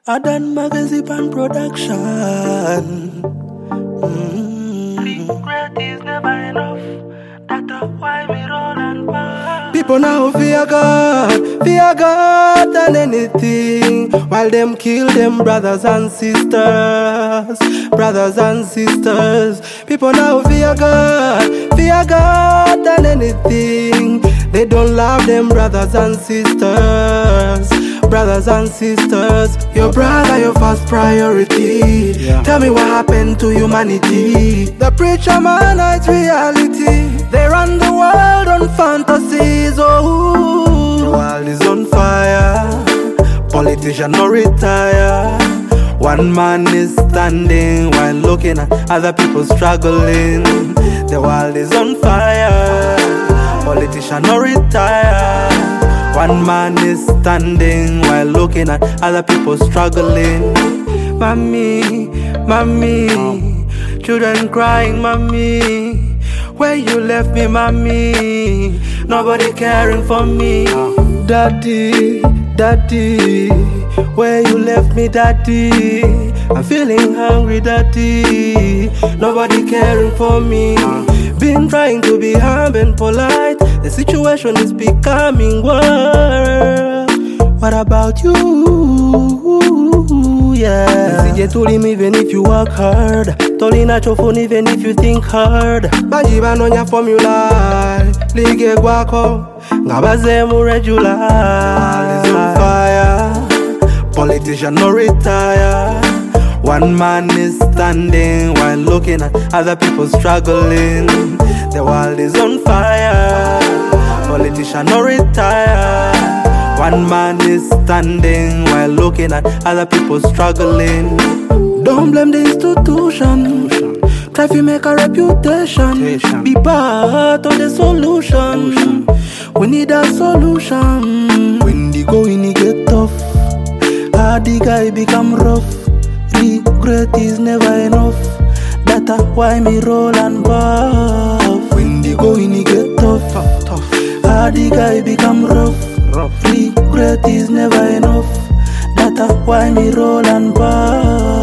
Adan Magazine and Production. Regret is never enough. That's why we roll and pass. People now fear God than anything, while them kill them brothers and sisters. People now fear God than anything. They don't love them brothers and sisters. Your brother, your first priority. Tell me what happened to humanity. The preacher man hides reality. They run the world on fantasies. Oh, the world is on fire. Politician no retire. One man is standing while looking at other people struggling. The world is on fire. Politician no retire. One man is standing while looking at other people struggling. Mommy, children crying, mommy. Where you left me, mommy? Nobody caring for me. Daddy, where you left me, daddy? I'm feeling hungry, daddy. Nobody caring for me. Been trying to be humble and polite. The situation is becoming worse. What about you? Yeah. CJ told him even if you work hard. Told him not your phone even if you think hard. Bajiba no nya formula. Lige guako. Ngabaze mu regular. Is on fire. Politician no retire. One man is standing while looking at other people struggling. The world is on fire. Politician no retire. One man is standing while looking at other people struggling. Don't blame the institution. Try to make a reputation. Be part of the solution. We need a solution. When the going get tough, hard the guy become rough. Regret is never enough. That's why me roll and puff. When the going get tough, hard the guy become rough. Regret is never enough. That's why me roll and puff.